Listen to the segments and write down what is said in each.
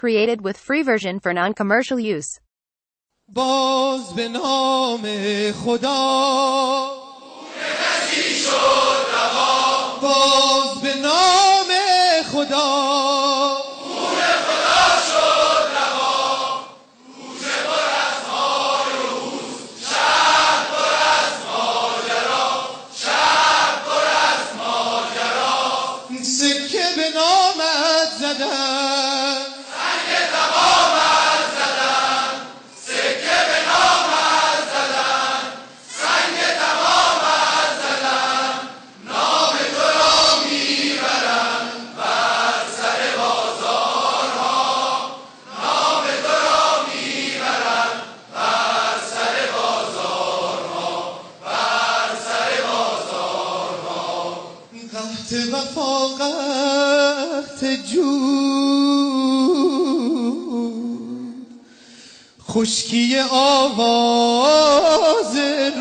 Created with free version for non-commercial use. باز به نام خدا کسی شد رها، باز به نام خدا سکه به نامت زدم، سنگ تمامت زدم، سکه به نامت زدم، سنگ تمامت زدم، نام تو را میبرم بر سر بازارها، نام تو را میبرم بر سر بازارها، بر سر بازارها. قحط وفا قحط جود، خشکی آواز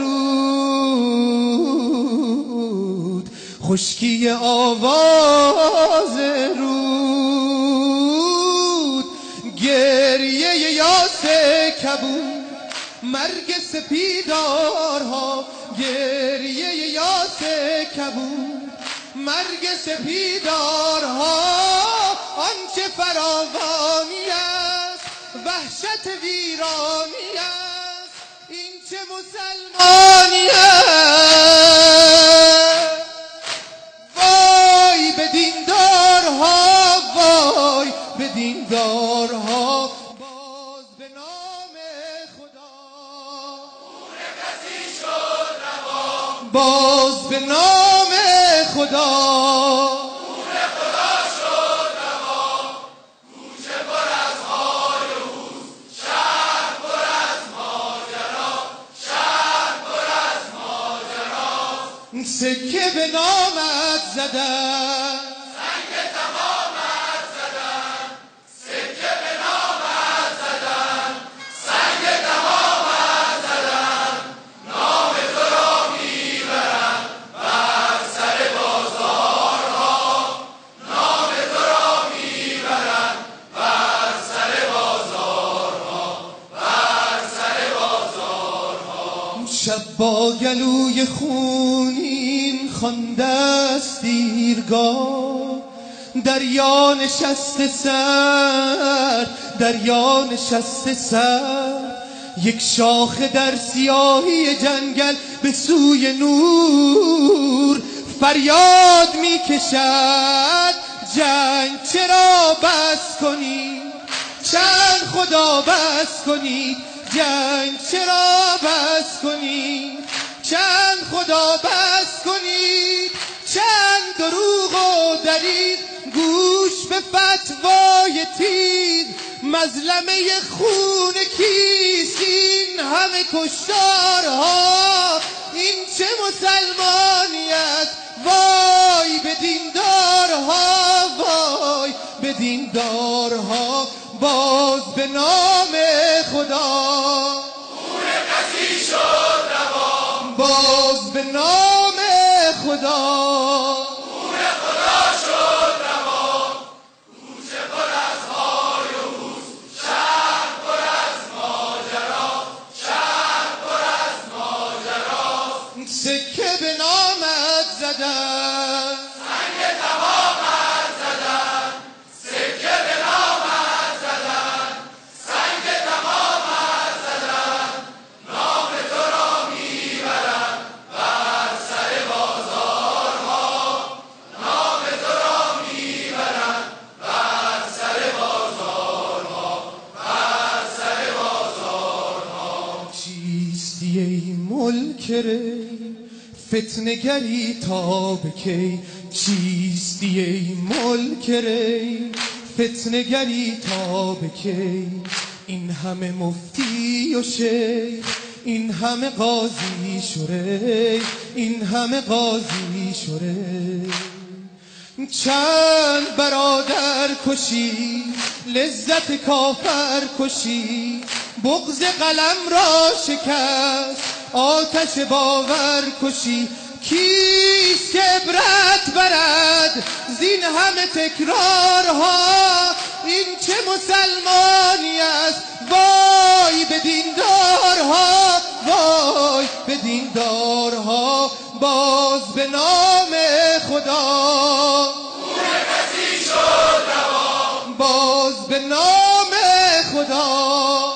رود، خشکی آواز رود، گریه یاس کبود، مرگ سپیدارها، گریه یاس کبود، مرگ سپیدارها. آنچه فراوانی است وحشت ویرانی است، این چه مسلمانی است. وای به دیندارها، وای به دیندارها. باز به نام خدا کسی شد روا، باز به نام خدا شد روا. کوچه پر از های و هوس، شهر پر از ماجرا، شهر پر از ماجرا. سکه به نامت زدم، سنگ تمامت زدم، سکه به نامت زدم، سنگ تمامت زدم، نام تو را میبرم بر سر بازارها، نام تو را میبرم بر سر بازارها، بر سر بازارها. شب با گلوی خونین خوانده است دیرگاه، دریا نشسته سر، دریا نشسته سر. یک شاخه در سیاهی جنگل به سوی نور فریاد میکشد، جنگ چرا بس کنید، چند خدا بس کنید، جنگ چرا بس کنید، چند خدا بس کنید، چند دروغ و دلیل، گوش به فتوای تیر. مظلمه خون کیست این همه کشتارها، این چه مسلمانی است. وای به دیندارها، وای به دیندارها. باز به نام خدا کسی شد روا، باز به نام خدا شد روا. کوچه پر از های و هوس، شهر پر از ماجرا، شهر پر از ماجرا. سکه به نامت زدم، سنگ تمامت زدم، سکه به نامت زدم، سنگ تمامت زدم، نام تو را میبرم بر سر بازارها، نام تو را میبرم بر سر بازارها، بر سر بازارها. چیستی ای ملکره فتنگری تا به کی، چیستی ای ملکره فتنگری تا به کی. این همه مفتی و شیخ، این همه قاضی شوره، این همه قاضی شوره. چند برادر کشی، لذت کافر کشی، بغض قلم را شکست، آتش باور کشی. کیست که عبرت برد زین همه تکرارها، این چه مسلمانی است وای به دیندارها وای به دیندارها باز به نام خدا باز به نام خدا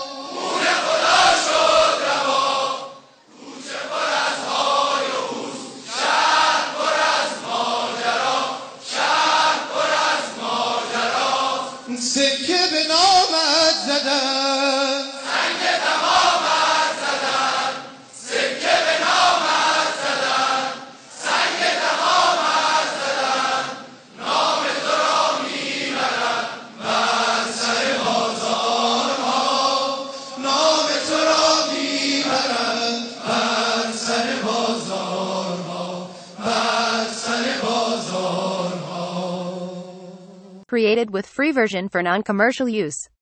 سکه به نامت زدن سنگ تمامت زدن سکه به نامت زدن سنگ تمامت زدن نام تو را میبرن بر سر بازارها نام تو را میبرن بر سر بازارها بر سر بازارها. Created with free version for non-commercial use.